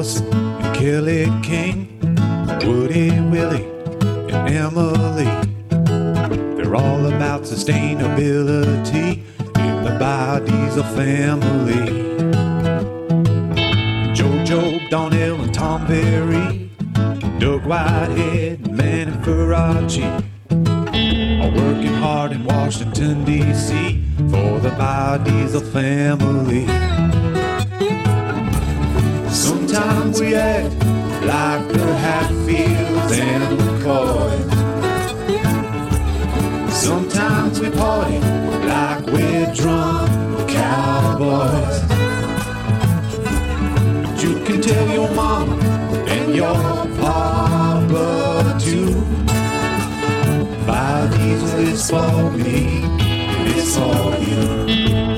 Allison and Kelly King, Woody, Willie, and Emily. They're all about sustainability in the biodiesel family. JoJo, Donnell, and Tom Berry, Doug Whitehead, and Manny Faraci are working hard in Washington, D.C. for the biodiesel family. Sometimes we act like the Hatfields and McCoys. Sometimes we party like we're drunk cowboys. But you can tell your mama and your papa too. Biodiesel is for me, it's for you.